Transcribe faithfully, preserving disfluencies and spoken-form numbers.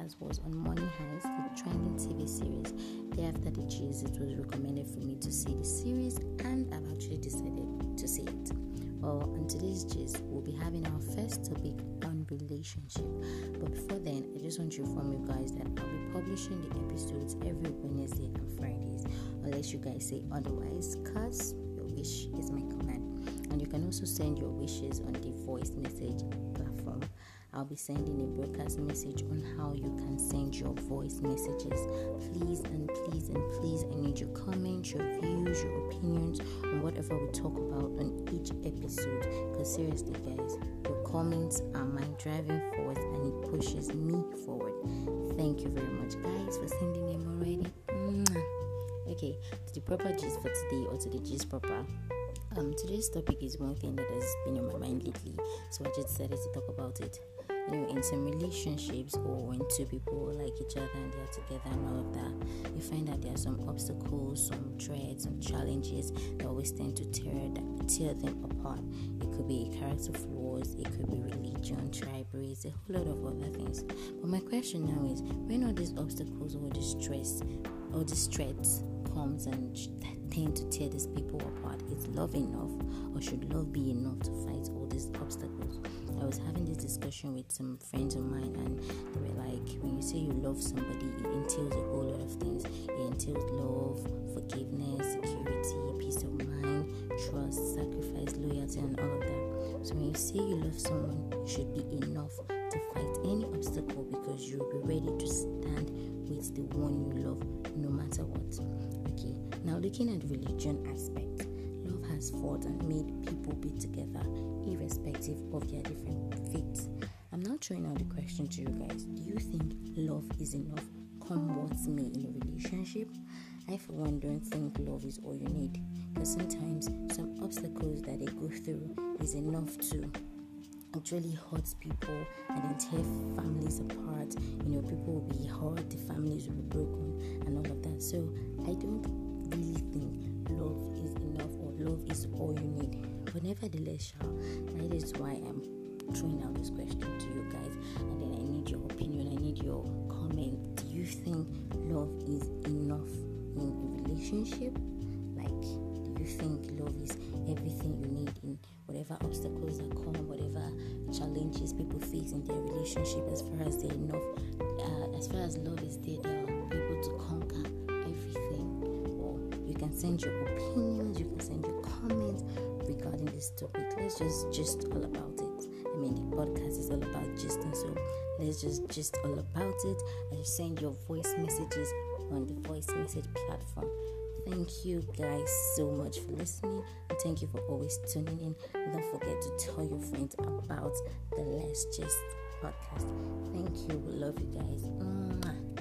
podcast was on Money Heist, the trending T V series. Day after the gist, it was recommended for me to see the series, and I've actually decided to see it. Well, on today's gist, we'll be having our first topic on relationship. But before then, I just want to inform you guys that I'll be publishing the episodes every Wednesday and Fridays, unless you guys say otherwise, cause your wish is my command. And you can also send your wishes on the voice message platform. I'll be sending a broadcast message on how you can send your voice messages. Please and please and please, I need your comments, your views, your opinions on whatever we talk about on each episode. Because seriously, guys, your comments are my driving force and it pushes me forward. Thank you very much, guys, for sending them already. Mwah. Okay, to the proper gist for today, or to the gist proper. Um, today's topic is one thing that has been on my mind lately, so I just decided to talk about it. You know, in some relationships, or when two people like each other and they're together and all of that, you find that there are some obstacles, some threats, some challenges that always tend to tear that, tear them apart. It could be character flaws, it could be religion, tribe, race, a whole lot of other things. But my question now is, when all these obstacles or this stress or these threats comes and tend to tear these people apart, is love enough, or should love be enough to fight all these obstacles? I was having this discussion with some friends of mine, and they were like, when you say you love somebody, it entails a whole lot of things. It entails love, forgiveness, security, peace of mind, trust, sacrifice, loyalty, and all of that. So when you say you love someone, you should be enough to fight any obstacle, because you'll be ready to stand with the one you love no matter what. Okay, now looking at the religion aspect, love has fought and made people be together irrespective of their different faiths. I'm now throwing out the question to you guys. Do you think love is enough, come what may, in a relationship? I for one don't think love is all you need, because sometimes some obstacles that they go through is enough to actually hurt people and then tear families apart. You know, people will be hurt, the families will be broken and all of that. So I don't really think love is enough, or love is all you need. But nevertheless, that is why I'm throwing out this question to you guys, and then I need your opinion, I need your comment. Do you think love is enough in a relationship? Like, do you think love is everything you need in whatever obstacles that come, whatever challenges people face in their relationship? As far as they're enough, uh, as far as love is there, they'll be able to conquer everything. Or you can send your opinions, you can send your comments regarding this topic. Let's just just all about it. I mean, the podcast is all about gisting, so let's just just all about it, and send your voice messages on the voice message platform. Thank you guys so much for listening, and thank you for always tuning in. And don't forget to tell your friends about the Let's Gist podcast. Thank you. We love you guys. Mwah.